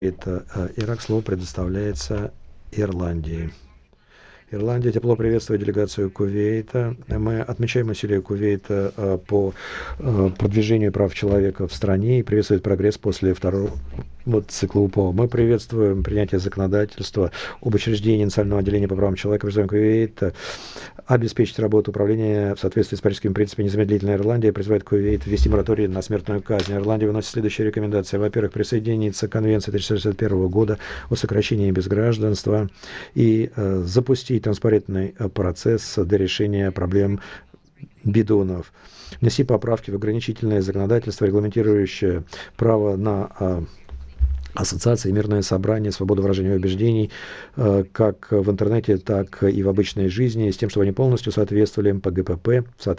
Это Ирак. Слово предоставляется Ирландии. Ирландия тепло приветствует делегацию Кувейта. Мы отмечаем усилия Кувейта по продвижению прав человека в стране и приветствует прогресс после второго цикла УПО. Мы приветствуем принятие законодательства об учреждении Национального отделения по правам человека. Призываем Кувейт обеспечить работу управления в соответствии с парижскими принципами. Незамедлительно Ирландия призывает Кувейт ввести мораторий на смертную казнь. Ирландия выносит следующие рекомендации. Во-первых, присоединиться к Конвенции 1961 года о сокращении безгражданства и запустить транспарентный процесс для решения проблем бидонов. Внести поправки в ограничительное законодательство, регламентирующее право на ассоциации, мирное собрание, свободу выражения убеждений, как в интернете, так и в обычной жизни, с тем, чтобы они полностью соответствовали МПГПП,